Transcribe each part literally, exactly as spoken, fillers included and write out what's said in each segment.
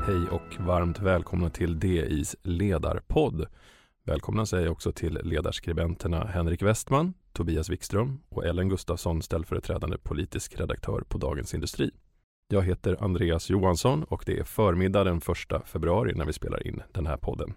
Hej och varmt välkomna till D I:s ledarpodd. Välkomna säger också till ledarskribenterna Henrik Westman, Tobias Wikström och Ellen Gustafsson, ställföreträdande politisk redaktör på Dagens Industri. Jag heter Andreas Johansson och det är förmiddag den första februari när vi spelar in den här podden.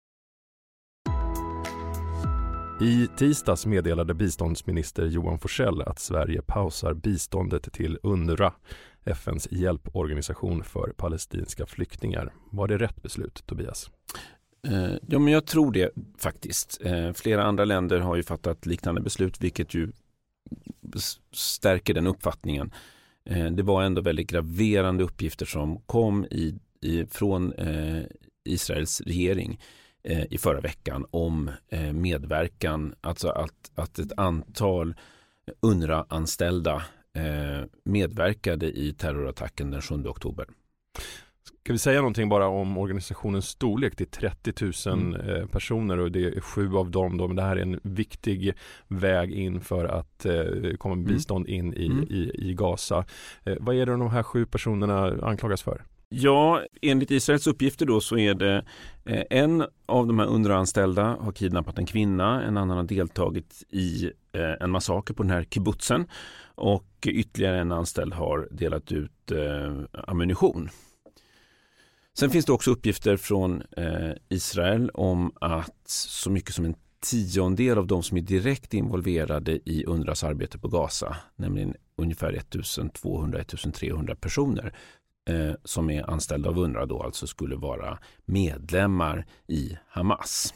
I tisdags meddelade biståndsminister Johan Forssell att Sverige pausar biståndet till UNRWA, F N:s hjälporganisation för palestinska flyktingar. Var det rätt beslut, Tobias? Eh, ja, men jag tror det faktiskt. Eh, flera andra länder har ju fattat liknande beslut, vilket ju stärker den uppfattningen. Eh, det var ändå väldigt graverande uppgifter som kom i, i, från eh, Israels regering eh, i förra veckan om eh, medverkan, alltså att, att ett antal UNRWA-anställda eh, medverkade i terrorattacken den sjunde oktober. Ska vi säga någonting bara om organisationens storlek? Det är trettio tusen mm. personer och det är sju av dem. Då, men det här är en viktig väg in för att eh, komma med bistånd in i, mm. i, i Gaza. Eh, vad är det de här sju personerna anklagas för? Ja, enligt Israels uppgifter då så är det eh, en av de här UNRWA-anställda har kidnappat en kvinna, en annan har deltagit i eh, en massaker på den här kibbutzen och ytterligare en anställd har delat ut eh, ammunition. Sen finns det också uppgifter från eh, Israel om att så mycket som en tiondel av de som är direkt involverade i UNRWAs arbete på Gaza, nämligen ungefär ettusentvåhundra till ettusentrehundra personer eh, som är anställda av UNRWA då alltså skulle vara medlemmar i Hamas.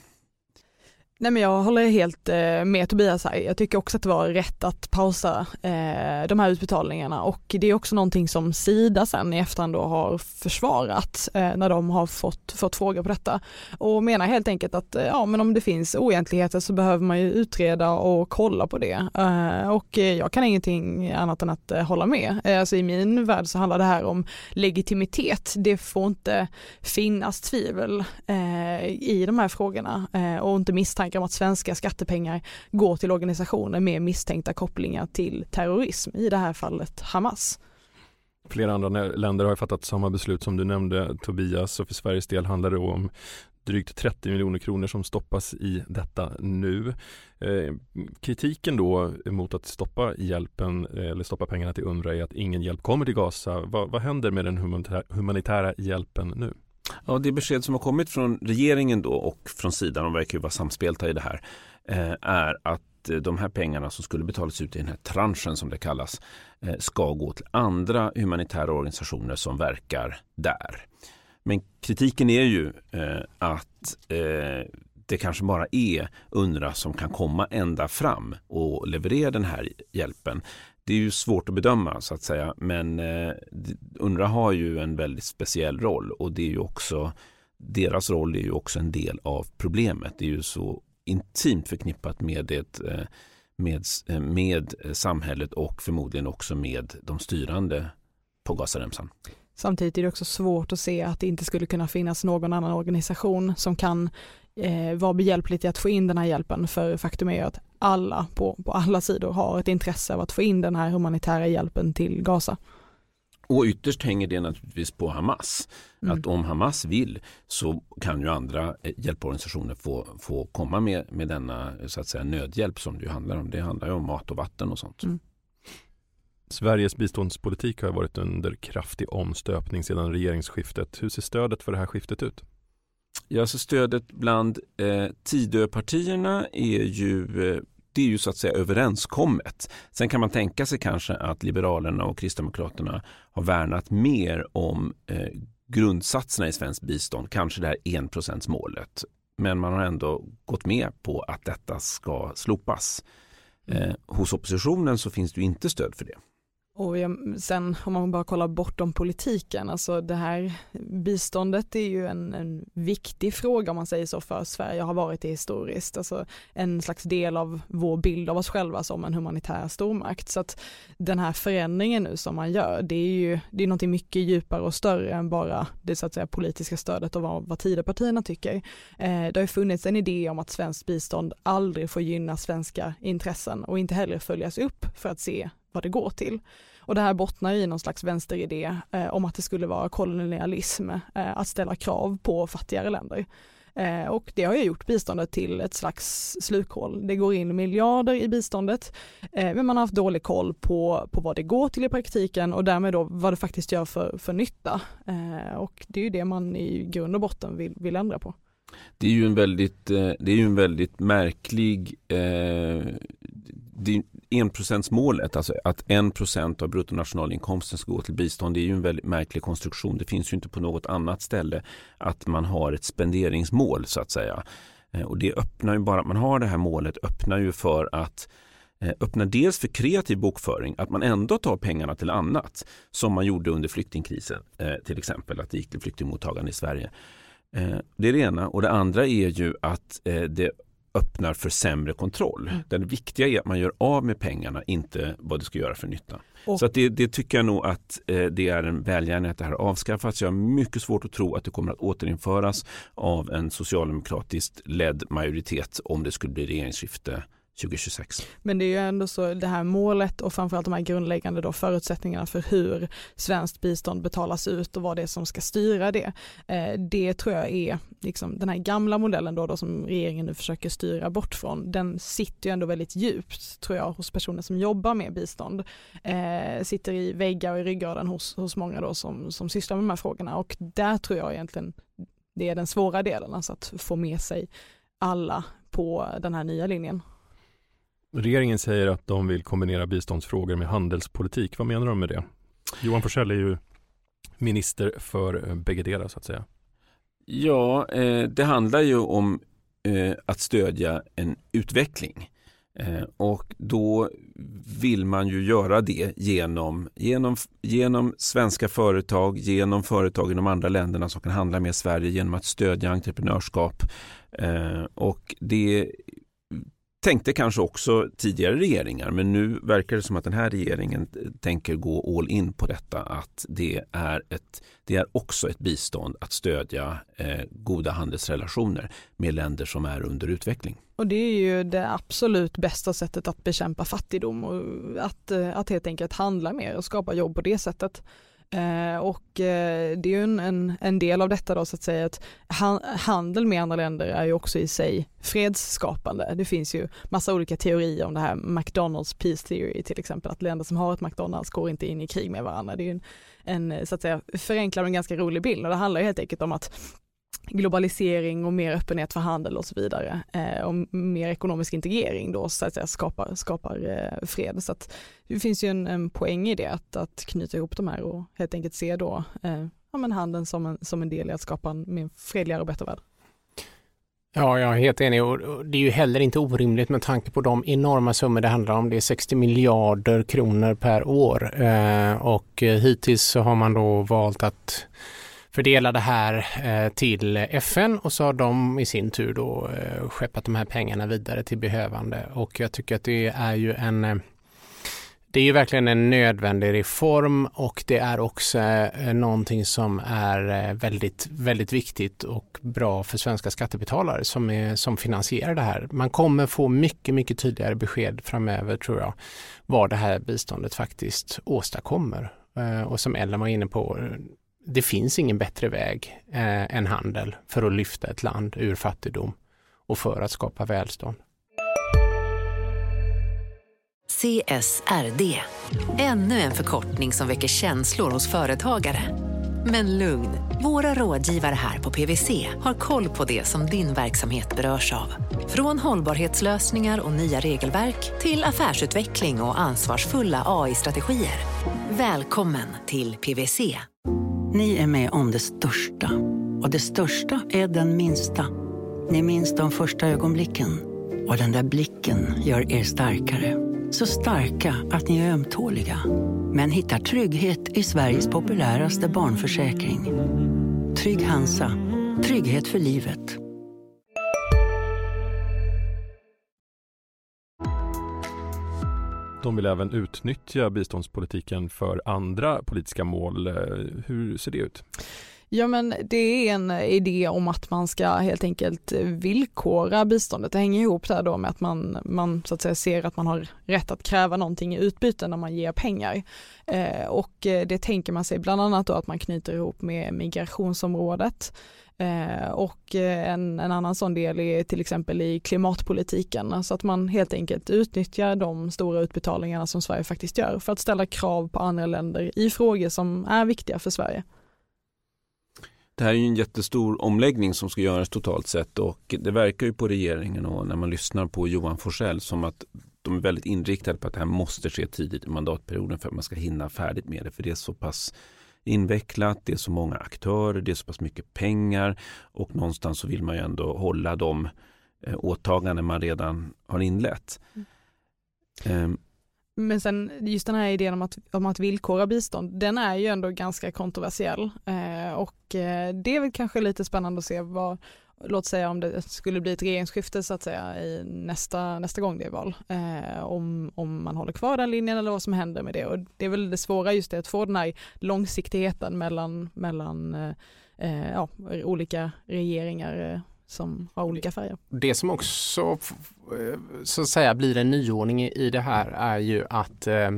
Nej, men jag håller helt eh, med Tobias här. Jag tycker också att det var rätt att pausa eh, de här utbetalningarna och det är också någonting som Sida sen i efterhand då har försvarat eh, när de har fått, fått frågor på detta och menar helt enkelt att eh, ja, men om det finns oegentligheter så behöver man ju utreda och kolla på det eh, och eh, jag kan ingenting annat än att eh, hålla med. Eh, alltså i min värld så handlar det här om legitimitet. Det får inte finnas tvivel eh, i de här frågorna eh, och inte misstänka om att svenska skattepengar går till organisationer med misstänkta kopplingar till terrorism, i det här fallet Hamas. Flera andra länder har fattat samma beslut som du nämnde, Tobias, och för Sveriges del handlar det om drygt trettio miljoner kronor som stoppas i detta nu. Eh, kritiken då mot att stoppa hjälpen eller stoppa pengarna till UNRWA är att ingen hjälp kommer till Gaza. Va, vad händer med den humanitära, humanitära hjälpen nu? Ja, det besked som har kommit från regeringen då och från sidan, de verkar ju vara samspelta i det här, eh, är att eh, de här pengarna som skulle betalas ut i den här tranchen som det kallas eh, ska gå till andra humanitära organisationer som verkar där. Men kritiken är ju eh, att eh, det kanske bara är UNRWA som kan komma ända fram och leverera den här hjälpen. Det är ju svårt att bedöma så att säga, men eh, UNRWA har ju en väldigt speciell roll och det är ju också, deras roll är ju också en del av problemet. Det är ju så intimt förknippat med, det, med, med samhället och förmodligen också med de styrande på Gazaremsan. Samtidigt är det också svårt att se att det inte skulle kunna finnas någon annan organisation som kan eh, vara behjälpligt i att få in den här hjälpen, för faktum är att alla på, på alla sidor har ett intresse av att få in den här humanitära hjälpen till Gaza. Och ytterst hänger det naturligtvis på Hamas. Mm. Att om Hamas vill så kan ju andra hjälporganisationer få, få komma med, med denna så att säga, nödhjälp som det ju handlar om. Det handlar ju om mat och vatten och sånt. Mm. Sveriges biståndspolitik har varit under kraftig omstöpning sedan regeringsskiftet. Hur ser stödet för det här skiftet ut? Ja, så stödet bland eh, Tidöpartierna är ju, eh, det är ju så att säga överenskommet. Sen kan man tänka sig kanske att Liberalerna och Kristdemokraterna har värnat mer om eh, grundsatserna i svensk bistånd, kanske det här en procents målet. Men man har ändå gått med på att detta ska slopas. Eh, hos oppositionen så finns det ju inte stöd för det. Och sen om man bara kollar bortom politiken, alltså det här biståndet är ju en, en viktig fråga om man säger så för Sverige har varit det historiskt, alltså en slags del av vår bild av oss själva som en humanitär stormakt. Så att den här förändringen nu som man gör, det är ju det är något mycket djupare och större än bara det så att säga politiska stödet och vad, vad Tidöpartierna tycker. Eh, det har ju funnits en idé om att svenskt bistånd aldrig får gynna svenska intressen och inte heller följas upp för att se vad det går till. Och det här bottnar i någon slags vänsteridé eh, om att det skulle vara kolonialism eh, att ställa krav på fattigare länder. Eh, och det har ju gjort biståndet till ett slags slukhål. Det går in miljarder i biståndet eh, men man har haft dålig koll på, på vad det går till i praktiken och därmed då vad det faktiskt gör för, för nytta. Eh, och det är ju det man i grund och botten vill, vill ändra på. Det är ju en väldigt, det är ju en väldigt märklig eh, det är enprocentsmålet, alltså att en procent av bruttonationalinkomsten ska gå till bistånd, det är ju en väldigt märklig konstruktion. Det finns ju inte på något annat ställe att man har ett spenderingsmål så att säga. Eh, och det öppnar ju bara, att man har det här målet öppnar ju för att eh, öppna dels för kreativ bokföring, att man ändå tar pengarna till annat som man gjorde under flyktingkrisen, eh, till exempel att det gick till flyktingmottagande i Sverige. Det är det ena. Och det andra är ju att eh, det öppnar för sämre kontroll. Mm. Det viktiga är att man gör av med pengarna, inte vad det ska göra för nytta. Och. Så att det, det tycker jag nog att eh, det är en välgärning att det här avskaffats. Jag har mycket svårt att tro att det kommer att återinföras av en socialdemokratiskt ledd majoritet om det skulle bli regeringsskifte tjugohundratjugosex. Men det är ju ändå så det här målet och framförallt de här grundläggande då förutsättningarna för hur svenskt bistånd betalas ut och vad det är som ska styra det. Eh, det tror jag är liksom den här gamla modellen då, då som regeringen nu försöker styra bort från. Den sitter ju ändå väldigt djupt tror jag hos personer som jobbar med bistånd. Eh, sitter i väggar och i ryggraden hos, hos många då som, som sysslar med de här frågorna och där tror jag egentligen det är den svåra delen, alltså att få med sig alla på den här nya linjen. Regeringen säger att de vill kombinera biståndsfrågor med handelspolitik. Vad menar de med det? Johan Forssell är ju minister för bäggedera så att säga. Ja, eh, det handlar ju om eh, att stödja en utveckling. Eh, och då vill man ju göra det genom, genom, genom svenska företag, genom företag i de andra länderna som kan handla med Sverige, genom att stödja entreprenörskap. Eh, och det tänkte kanske också tidigare regeringar, men nu verkar det som att den här regeringen tänker gå all in på detta, att det är, ett, det är också ett bistånd att stödja eh, goda handelsrelationer med länder som är under utveckling. Och det är ju det absolut bästa sättet att bekämpa fattigdom och att, att helt enkelt handla mer och skapa jobb på det sättet. Eh, och eh, det är ju en, en, en del av detta då så att säga att han, handel med andra länder är ju också i sig fredsskapande. Det finns ju massa olika teorier om det här McDonald's Peace Theory till exempel, att länder som har ett McDonald's går inte in i krig med varandra. Det är ju en, en så att säga förenklad och ganska rolig bild och det handlar ju helt enkelt om att globalisering och mer öppenhet för handel och så vidare eh, och mer ekonomisk integrering då så att säga skapar, skapar eh, fred. Så att det finns ju en, en poäng i det att, att knyta ihop de här och helt enkelt se då eh, ja, men handeln som en, som en del i att skapa en mer fredligare och bättre värld. Ja, jag är helt enig och det är ju heller inte orimligt med tanke på de enorma summor det handlar om. Det är sextio miljarder kronor per år eh, och hittills så har man då valt att fördela det här eh, till F N och så har de i sin tur då eh, skeppat de här pengarna vidare till behövande och jag tycker att det är ju en eh, det är ju verkligen en nödvändig reform och det är också eh, någonting som är eh, väldigt, väldigt viktigt och bra för svenska skattebetalare som, är, som finansierar det här. Man kommer få mycket, mycket tydligare besked framöver tror jag vad det här biståndet faktiskt åstadkommer eh, och som Ellen var inne på, det finns ingen bättre väg eh, än handel för att lyfta ett land ur fattigdom och för att skapa välstånd. C S R D. Ännu en förkortning som väcker känslor hos företagare. Men lugn, våra rådgivare här på P W C har koll på det som din verksamhet berörs av. Från hållbarhetslösningar och nya regelverk till affärsutveckling och ansvarsfulla A I-strategier. Välkommen till P W C. Ni är med om det största. Och det största är den minsta. Ni minns de första ögonblicken. Och den där blicken gör er starkare. Så starka att ni är ömtåliga. Men hittar trygghet i Sveriges populäraste barnförsäkring. Trygg Hansa. Trygghet för livet. De vill även utnyttja biståndspolitiken för andra politiska mål. Hur ser det ut? Ja, men det är en idé om att man ska helt enkelt villkora biståndet. Det hänger ihop där då med att man, man så att säga ser att man har rätt att kräva någonting i utbyte när man ger pengar. Eh, och det tänker man sig bland annat då att man knyter ihop med migrationsområdet. Eh, och en, en annan sån del är till exempel i klimatpolitiken, alltså att man helt enkelt utnyttjar de stora utbetalningarna som Sverige faktiskt gör för att ställa krav på andra länder i frågor som är viktiga för Sverige. Det här är ju en jättestor omläggning som ska göras totalt sett, och det verkar ju på regeringen och när man lyssnar på Johan Forssell som att de är väldigt inriktade på att det här måste ske tidigt i mandatperioden för att man ska hinna färdigt med det, för det är så pass invecklat, det är så många aktörer, det är så pass mycket pengar, och någonstans så vill man ju ändå hålla de eh, åtaganden man redan har inlett. Mm. Um, Men sen just den här idén om att, om att villkora bistånd, den är ju ändå ganska kontroversiell. Eh, och eh, det är väl kanske lite spännande att se vad, låt säga om det skulle bli ett regeringsskifte så att säga i nästa, nästa gång det är val. Eh, om, om man håller kvar den linjen eller vad som händer med det. Och det är väl det svåra just det, att få den här långsiktigheten mellan, mellan eh, ja, olika regeringar eh, som har olika färger. Det som också så att säga blir en nyordning i det här är ju att eh,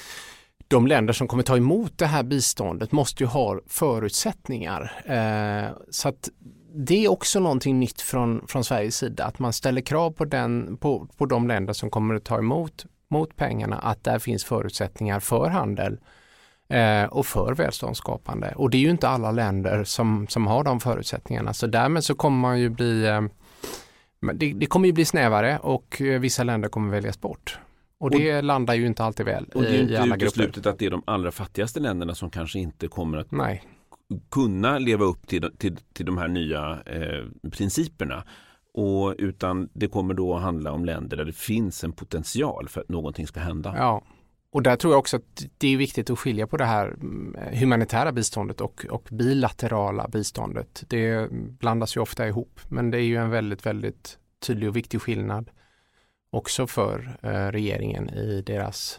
de länder som kommer ta emot det här biståndet måste ju ha förutsättningar. Eh, så att det är också någonting nytt från, från Sveriges sida, att man ställer krav på, den, på, på de länder som kommer att ta emot mot pengarna, att där finns förutsättningar för handel eh, och för välståndsskapande. Och det är ju inte alla länder som, som har de förutsättningarna. Så därmed så kommer man ju bli, eh, det, det kommer ju bli snävare, och eh, vissa länder kommer väljas bort. Och det och, landar ju inte alltid väl och det är i, inte i alla uteslutet grupper. Att det är de allra fattigaste länderna som kanske inte kommer att Nej. kunna leva upp till, till, till de här nya eh, principerna. Och utan det kommer då att handla om länder där det finns en potential för att någonting ska hända. Ja, och där tror jag också att det är viktigt att skilja på det här humanitära biståndet och, och bilaterala biståndet. Det blandas ju ofta ihop, men det är ju en väldigt, väldigt tydlig och viktig skillnad också för eh, regeringen i deras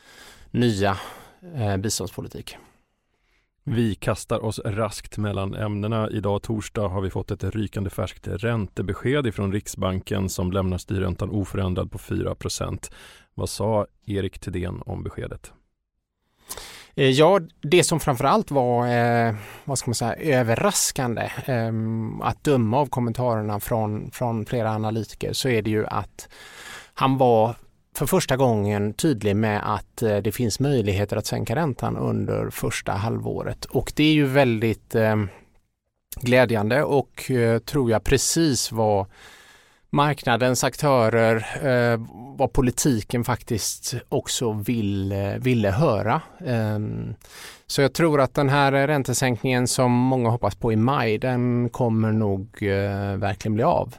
nya eh, biståndspolitik. Vi kastar oss raskt mellan ämnena. Idag torsdag har vi fått ett rykande färskt räntebesked ifrån Riksbanken som lämnar styrräntan oförändrad på fyra procent. Vad sa Erik Thedéen om beskedet? Ja, det som framförallt var eh, vad ska man säga, överraskande eh, att döma av kommentarerna från, från flera analytiker, så är det ju att han var för första gången tydlig med att eh, det finns möjligheter att sänka räntan under första halvåret. Och det är ju väldigt eh, glädjande och eh, tror jag precis vad marknadens aktörer, eh, vad politiken faktiskt också vill, eh, ville höra. Eh, så jag tror att den här räntesänkningen som många hoppas på i maj, den kommer nog eh, verkligen bli av.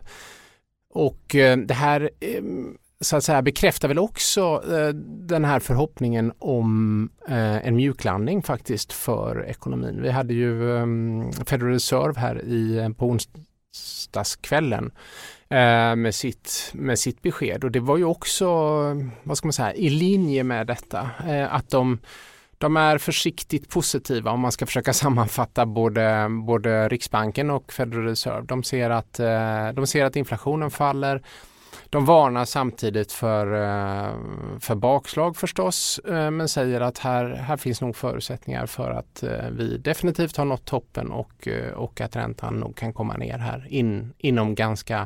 Och eh, det här eh, så att säga bekräftar väl också eh, den här förhoppningen om eh, en mjuklandning faktiskt för ekonomin. Vi hade ju eh, Federal Reserve här i, på onsdagskvällen eh, med, sitt, med sitt besked, och det var ju också, vad ska man säga, i linje med detta. Eh, att de, de är försiktigt positiva om man ska försöka sammanfatta både, både Riksbanken och Federal Reserve. De ser att, eh, de ser att inflationen faller. De varnar samtidigt för, för bakslag förstås, men säger att här, här finns nog förutsättningar för att vi definitivt har nått toppen och, och att räntan nog kan komma ner här in, inom, ganska,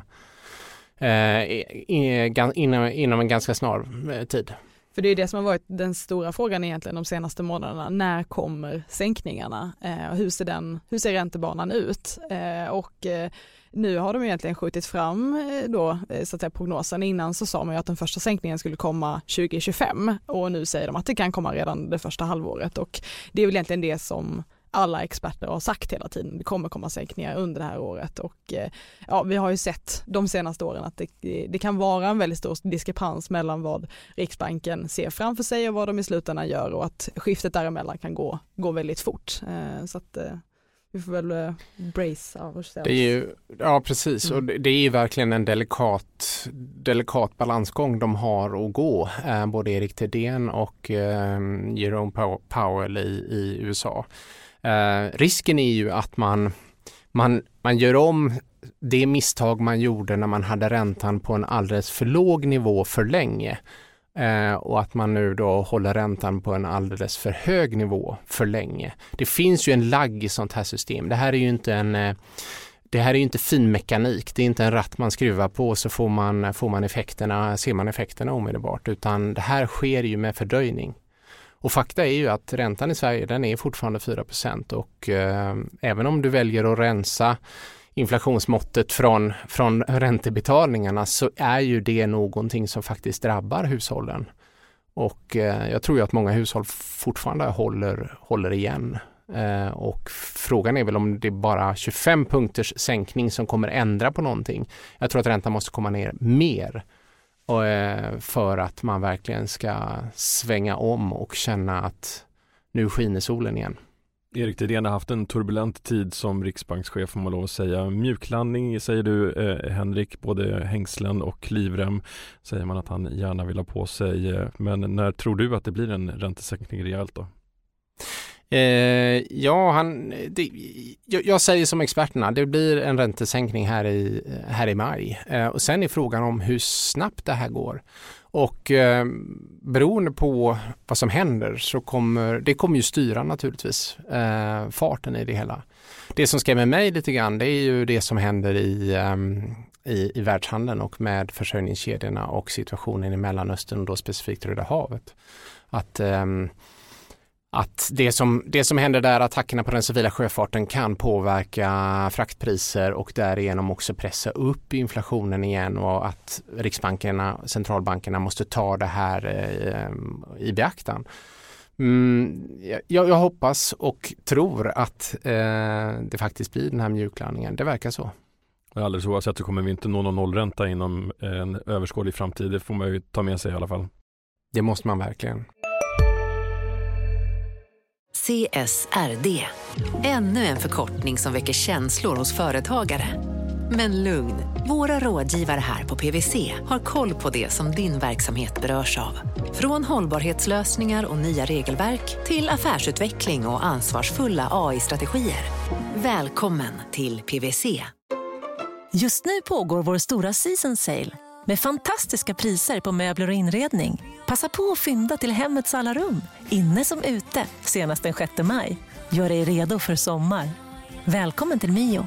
eh, inom, inom en ganska snar tid. För det är det som har varit den stora frågan egentligen de senaste månaderna. När kommer sänkningarna? Eh, hur ser den, hur ser räntebanan ut? Eh, och eh, nu har de egentligen skjutit fram då, så att säga, prognosen. Innan så sa man ju att den första sänkningen skulle komma tjugo tjugofem, och nu säger de att det kan komma redan det första halvåret, och det är väl egentligen det som alla experter har sagt hela tiden. Det kommer komma sänkningar under det här året, och ja, vi har ju sett de senaste åren att det, det kan vara en väldigt stor diskrepans mellan vad Riksbanken ser framför sig och vad de i slutändan gör, och att skiftet däremellan kan gå, gå väldigt fort. Så att vi får väl uh, brace ourselves. Det är ju, ja, precis. Mm. Och det, det är ju verkligen en delikat, delikat balansgång de har att gå. Eh, både Erik Thedéen och eh, Jerome Powell i, i U S A. Eh, risken är ju att man, man, man gör om det misstag man gjorde när man hade räntan på en alldeles för låg nivå för länge. Eh, och att man nu då håller räntan på en alldeles för hög nivå för länge. Det finns ju en lagg i sånt här system. Det här är ju inte en... Eh, Det här är ju inte fin mekanik. Det är inte en ratt man skruvar på så får man, får man effekterna, ser man effekterna omedelbart. Utan det här sker ju med fördröjning. Och fakta är ju att räntan i Sverige den är fortfarande fyra procent. Och eh, även om du väljer att rensa inflationsmåttet från, från räntebetalningarna så är ju det någonting som faktiskt drabbar hushållen. Och eh, jag tror ju att många hushåll fortfarande håller, håller igen. Uh, och frågan är väl om det är bara tjugofem punkters sänkning som kommer ändra på någonting. Jag tror att räntan måste komma ner mer uh, för att man verkligen ska svänga om och känna att nu skiner solen igen. Erik Thedéen har haft en turbulent tid som riksbankschef, får man lov att säga. Mjuklandning säger du, eh, Henrik, både hängslen och livrem säger man att han gärna vill ha på sig. Men när tror du att det blir en räntesänkning rejält då? Eh, ja, han, det, jag, jag säger som experterna, det blir en räntesänkning här i, här i maj. Eh, och sen är frågan om hur snabbt det här går. Och eh, beroende på vad som händer så kommer det kommer ju styra naturligtvis eh, farten i det hela. Det som skrämmer mig lite grann det är ju det som händer i, um, i, i världshandeln och med försörjningskedjorna och situationen i Mellanöstern och då specifikt Röda havet. Att um, Att det som, det som händer där, attackerna på den civila sjöfarten kan påverka fraktpriser och därigenom också pressa upp inflationen igen och att riksbankerna, centralbankerna måste ta det här eh, i beaktan. Mm, jag, jag hoppas och tror att eh, det faktiskt blir den här mjuklandningen. Det verkar så. Alldeles oavsett så kommer vi inte nå någon nollränta inom en överskådlig framtid. Det får man ju ta med sig i alla fall. Det måste man verkligen. C S R D. Ännu en förkortning som väcker känslor hos företagare. Men lugn, våra rådgivare här på P W C har koll på det som din verksamhet berörs av. Från hållbarhetslösningar och nya regelverk till affärsutveckling och ansvarsfulla A I-strategier. Välkommen till P W C. Just nu pågår vår stora season sale med fantastiska priser på möbler och inredning. Passa på att fynda till hemmets alla rum, inne som ute, senast den sjätte maj. Gör dig redo för sommar. Välkommen till Mio.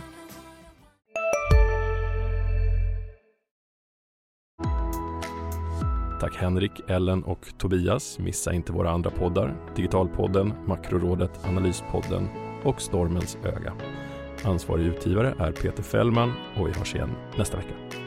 Tack Henrik, Ellen och Tobias. Missa inte våra andra poddar. Digitalpodden, Makrorådet, Analyspodden och Stormens öga. Ansvarig utgivare är Peter Fällman och vi hörs igen nästa vecka.